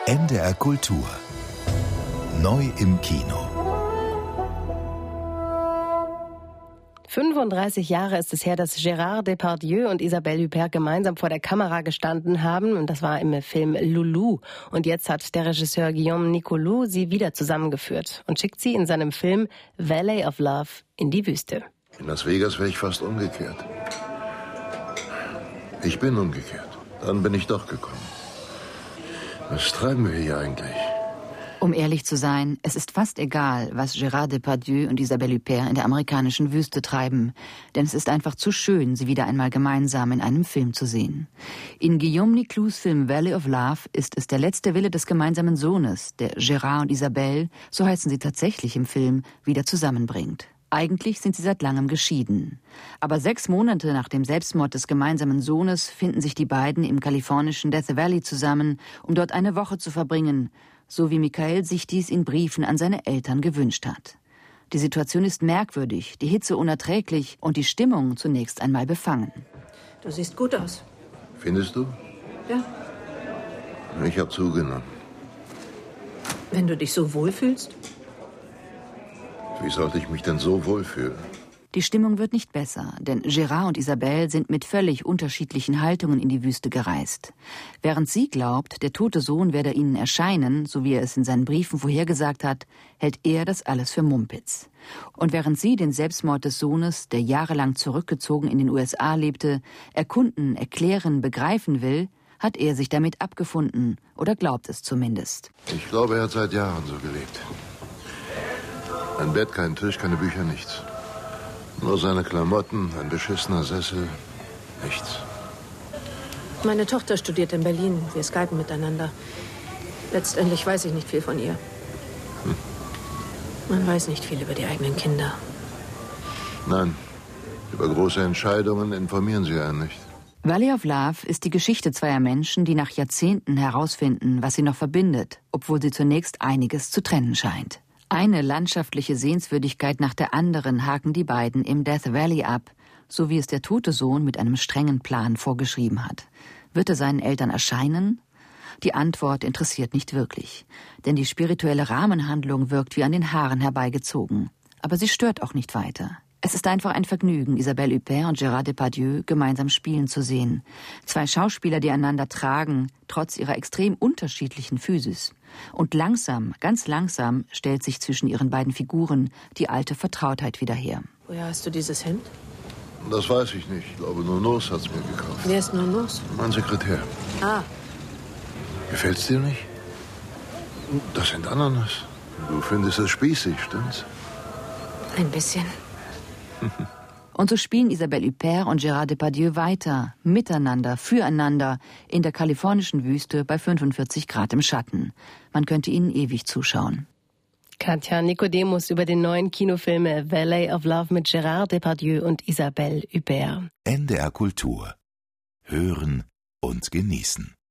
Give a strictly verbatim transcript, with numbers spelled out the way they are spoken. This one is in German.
N D R Kultur. Neu im Kino. fünfunddreißig Jahre ist es her, dass Gérard Depardieu und Isabelle Huppert gemeinsam vor der Kamera gestanden haben. Und das war im Film Loulou. Und jetzt hat der Regisseur Guillaume Nicoloux sie wieder zusammengeführt und schickt sie in seinem Film Valley of Love in die Wüste. In Las Vegas wäre ich fast umgekehrt. Ich bin umgekehrt. Dann bin ich doch gekommen. Was treiben wir hier eigentlich? Um ehrlich zu sein, es ist fast egal, was Gérard Depardieu und Isabelle Huppert in der amerikanischen Wüste treiben. Denn es ist einfach zu schön, sie wieder einmal gemeinsam in einem Film zu sehen. In Guillaume Nicoloux' Film Valley of Love ist es der letzte Wille des gemeinsamen Sohnes, der Gérard und Isabelle, so heißen sie tatsächlich im Film, wieder zusammenbringt. Eigentlich sind sie seit langem geschieden. Aber sechs Monate nach dem Selbstmord des gemeinsamen Sohnes finden sich die beiden im kalifornischen Death Valley zusammen, um dort eine Woche zu verbringen, so wie Michael sich dies in Briefen an seine Eltern gewünscht hat. Die Situation ist merkwürdig, die Hitze unerträglich und die Stimmung zunächst einmal befangen. Du siehst gut aus. Findest du? Ja. Ich habe zugenommen. Wenn du dich so wohlfühlst? Wie sollte ich mich denn so wohlfühlen? Die Stimmung wird nicht besser, denn Gérard und Isabelle sind mit völlig unterschiedlichen Haltungen in die Wüste gereist. Während sie glaubt, der tote Sohn werde ihnen erscheinen, so wie er es in seinen Briefen vorhergesagt hat, hält er das alles für Mumpitz. Und während sie den Selbstmord des Sohnes, der jahrelang zurückgezogen in den U S A lebte, erkunden, erklären, begreifen will, hat er sich damit abgefunden oder glaubt es zumindest. Ich glaube, er hat seit Jahren so gelebt. Ein Bett, kein Tisch, keine Bücher, nichts. Nur seine Klamotten, ein beschissener Sessel, nichts. Meine Tochter studiert in Berlin. Wir skypen miteinander. Letztendlich weiß ich nicht viel von ihr. Hm. Man weiß nicht viel über die eigenen Kinder. Nein, über große Entscheidungen informieren sie einen nicht. Valley of Love ist die Geschichte zweier Menschen, die nach Jahrzehnten herausfinden, was sie noch verbindet, obwohl sie zunächst einiges zu trennen scheint. Eine landschaftliche Sehenswürdigkeit nach der anderen haken die beiden im Death Valley ab, so wie es der tote Sohn mit einem strengen Plan vorgeschrieben hat. Wird er seinen Eltern erscheinen? Die Antwort interessiert nicht wirklich, denn die spirituelle Rahmenhandlung wirkt wie an den Haaren herbeigezogen. Aber sie stört auch nicht weiter. Es ist einfach ein Vergnügen, Isabelle Huppert und Gérard Depardieu gemeinsam spielen zu sehen. Zwei Schauspieler, die einander tragen, trotz ihrer extrem unterschiedlichen Physis. Und langsam, ganz langsam, stellt sich zwischen ihren beiden Figuren die alte Vertrautheit wieder her. Woher hast du dieses Hemd? Das weiß ich nicht. Ich glaube, Nonos hat es mir gekauft. Wer ist Nonos? Mein Sekretär. Ah. Gefällt's dir nicht? Das sind Ananas. Du findest es spießig, stimmt's? Ein bisschen. Und so spielen Isabelle Huppert und Gérard Depardieu weiter, miteinander, füreinander, in der kalifornischen Wüste bei fünfundvierzig Grad im Schatten. Man könnte ihnen ewig zuschauen. Katja Nicodemus über den neuen Kinofilm Valley of Love mit Gérard Depardieu und Isabelle Huppert. N D R Kultur. Hören und genießen.